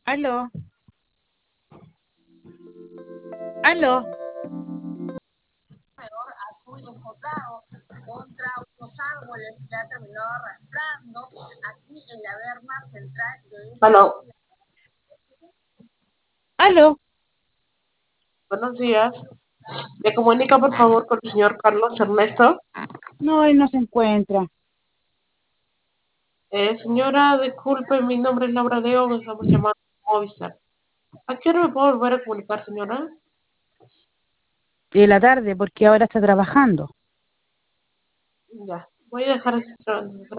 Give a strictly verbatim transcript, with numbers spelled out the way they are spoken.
Aló, aló. Aló, Aló. buenos días. Me comunica por favor con el señor Carlos Ernesto. No, él no se encuentra. Eh, señora, disculpe, mi nombre es Laura León, estamos llamando a Movistar. ¿A qué hora me puedo volver a comunicar, señora? De la tarde, porque ahora está trabajando. Ya, voy a dejar registrado.